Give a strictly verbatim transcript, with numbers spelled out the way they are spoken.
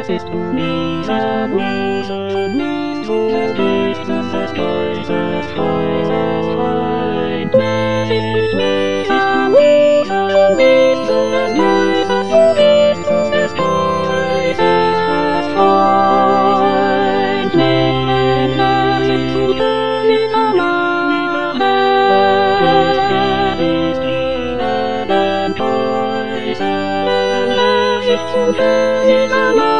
ist dieser große Mist, ist es weißes Freund. Wer ist dieser große Mist, des Geistes ist es des Geistes Freund. Nimm es zu dieser Macht, er ist ihnen enttäuscht. Zu dieser